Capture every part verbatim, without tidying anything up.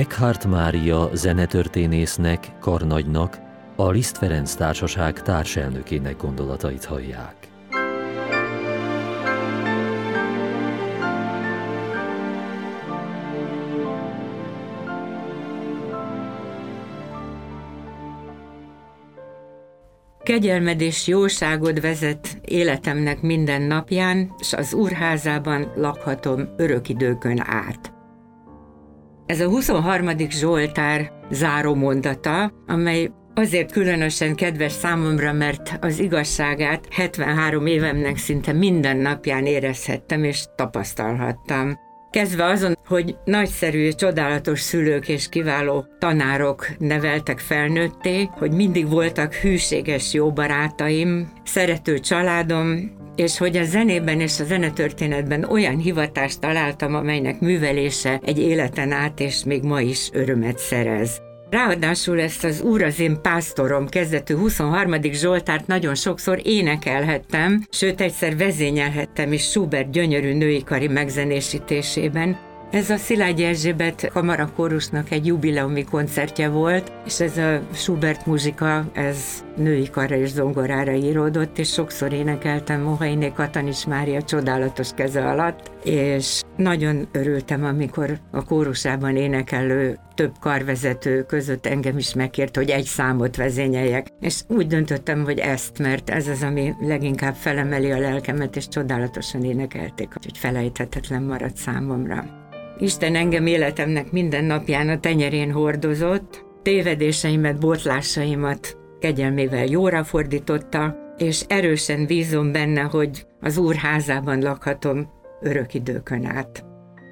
Eckhardt Mária zenetörténésznek, karnagynak, a Liszt Ferenc Társaság társelnökének gondolatait hallják. Kegyelmed és jóságod vezet életemnek minden napján, s az Úrházában lakhatom örök időkön át. Ez a huszonharmadik Zsoltár záró mondata, amely azért különösen kedves számomra, mert az igazságát hetvenhárom évemnek szinte minden napján érezhettem és tapasztalhattam. Kezdve azon, hogy nagyszerű, csodálatos szülők és kiváló tanárok neveltek felnőtté, hogy mindig voltak hűséges jó barátaim, szerető családom, és hogy a zenében és a zenetörténetben olyan hivatást találtam, amelynek művelése egy életen át és még ma is örömet szerez. Ráadásul ezt az Úr az én pásztorom kezdetű huszonharmadik Zsoltárt nagyon sokszor énekelhettem, sőt egyszer vezényelhettem is Schubert gyönyörű nőikari megzenésítésében. Ez a Szilágyi Erzsébet kamarakórusnak egy jubileumi koncertje volt, és ez a Schubert muzsika, ez női karra és zongorára íródott, és sokszor énekeltem Mohainé Katanis Mária csodálatos keze alatt, és nagyon örültem, amikor a kórusában énekelő több karvezető között engem is megkért, hogy egy számot vezényeljek, és úgy döntöttem, hogy ezt, mert ez az, ami leginkább felemeli a lelkemet, és csodálatosan énekelték, hogy felejthetetlen maradt számomra. Isten engem életemnek minden napján a tenyerén hordozott, tévedéseimet, botlásaimat kegyelmével jóra fordította, és erősen bízom benne, hogy az Úr házában lakhatom örök időkön át.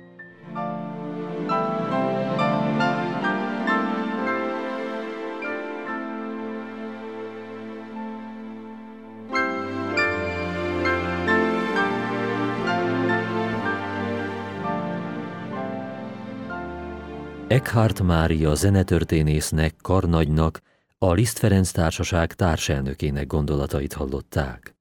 Eckhardt Mária zenetörténésznek, karnagynak, a Liszt Ferenc Társaság társelnökének gondolatait hallották.